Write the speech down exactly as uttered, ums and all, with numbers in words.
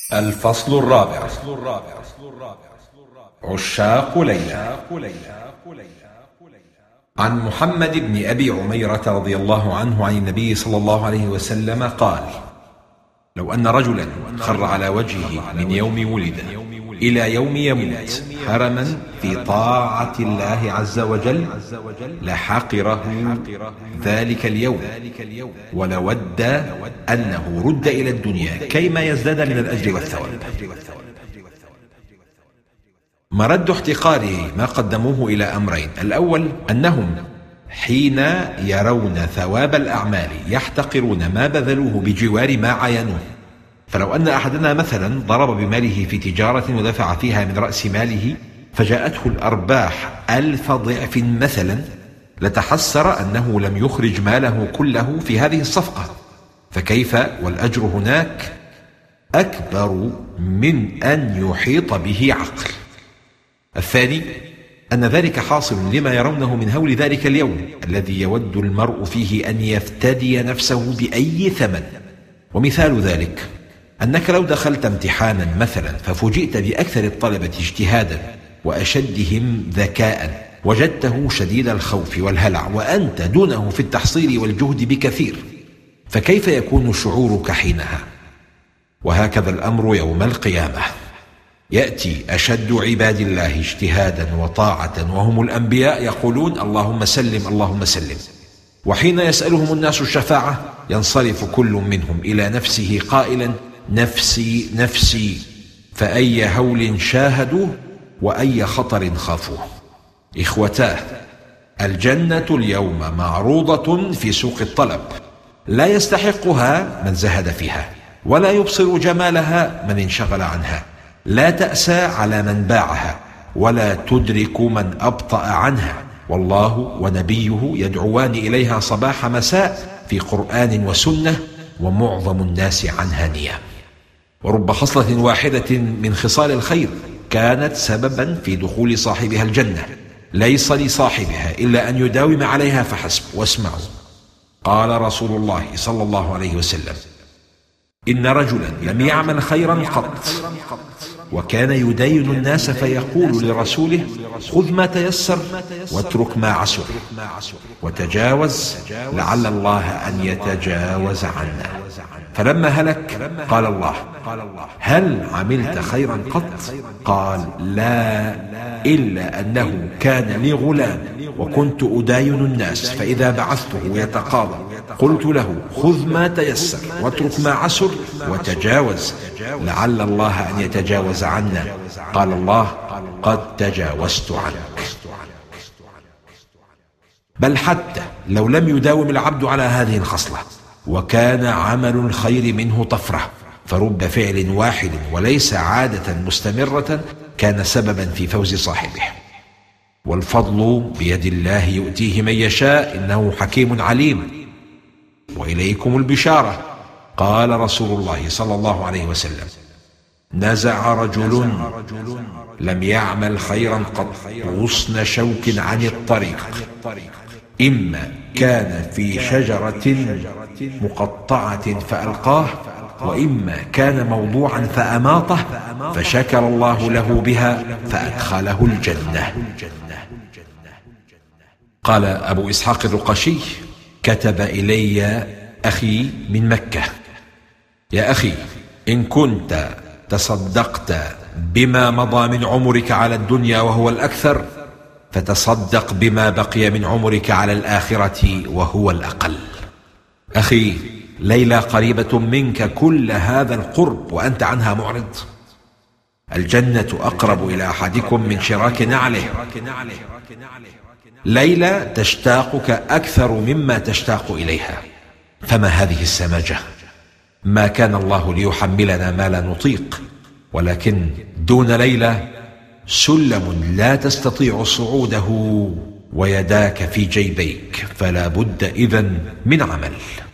الفصل الرابع. عشاق ليلى. عن محمد بن أبي عميرة رضي الله عنه عن النبي صلى الله عليه وسلم قال: لو أن رجلا خر على وجهه من يوم ولد إلى يوم يموت هرما في طاعة الله عز وجل لحقره ذلك اليوم ولود أنه رد إلى الدنيا كيما يزداد من الأجر والثواب. مرد احتقاره ما قدموه إلى أمرين: الأول أنهم حين يرون ثواب الأعمال يحتقرون ما بذلوه بجوار ما عاينوه. فلو أن أحدنا مثلا ضرب بماله في تجارة ودفع فيها من رأس ماله فجاءته الأرباح ألف ضعف مثلا لتحسر أنه لم يخرج ماله كله في هذه الصفقة، فكيف والأجر هناك أكبر من أن يحيط به عقل. الثاني أن ذلك حاصل لما يرونه من هول ذلك اليوم الذي يود المرء فيه أن يفتدي نفسه بأي ثمن. ومثال ذلك أنك لو دخلت امتحانا مثلا ففوجئت بأكثر الطلبة اجتهادا وأشدهم ذكاء وجدته شديد الخوف والهلع وأنت دونه في التحصيل والجهد بكثير، فكيف يكون شعورك حينها؟ وهكذا الأمر يوم القيامة، يأتي أشد عباد الله اجتهادا وطاعة وهم الأنبياء يقولون: اللهم سلم اللهم سلم، وحين يسألهم الناس الشفاعة ينصرف كل منهم إلى نفسه قائلا: نفسي نفسي، فأي هول شاهدوه وأي خطر خافوه. إخوتاه، الجنة اليوم معروضة في سوق الطلب، لا يستحقها من زهد فيها ولا يبصر جمالها من انشغل عنها، لا تأسى على من باعها ولا تدرك من أبطأ عنها، والله ونبيه يدعوان إليها صباح مساء في قرآن وسنة، ومعظم الناس عنها نيام. ورب خصلة واحدة من خصال الخير كانت سببا في دخول صاحبها الجنة، ليس لصاحبها إلا أن يداوم عليها فحسب. واسمعوا، قال رسول الله صلى الله عليه وسلم: إن رجلا لم يعمل خيرا قط وكان يدين الناس فيقول لرسوله: خذ ما تيسر واترك ما عسر وتجاوز لعل الله أن يتجاوز عنا. فلما هلك قال الله: هل عملت خيرا قط؟ قال: لا، إلا أنه كان لي غلام وكنت أداين الناس، فإذا بعثته يتقاضى قلت له: خذ ما تيسر واترك ما عسر وتجاوز لعل الله أن يتجاوز عنا. قال الله: قد تجاوزت عنك. بل حتى لو لم يداوم العبد على هذه الخصلة وكان عمل الخير منه طفرة، فرب فعل واحد وليس عادة مستمرة كان سببا في فوز صاحبه. والفضل بيد الله يؤتيه من يشاء إنه حكيم عليم. وإليكم البشارة، قال رسول الله صلى الله عليه وسلم: نزع رجل لم يعمل خيرا قط غصن شوك عن الطريق، إما كان في شجرة مقطعة فألقاه، وإما كان موضوعا فأماطه، فشكر الله له بها فأدخله الجنة. قال أبو إسحاق الرقشي: كتب إلي أخي من مكة: يا أخي، إن كنت تصدقت بما مضى من عمرك على الدنيا وهو الأكثر، فتصدق بما بقي من عمرك على الآخرة وهو الأقل. أخي، ليلى قريبة منك كل هذا القرب وأنت عنها معرض. الجنة أقرب إلى أحدكم من شراك نعله. ليلى تشتاقك أكثر مما تشتاق إليها، فما هذه السماجة؟ ما كان الله ليحملنا ما لا نطيق، ولكن دون ليلى سلم لا تستطيع صعوده ويداك في جيبيك، فلا بد إذن من عمل.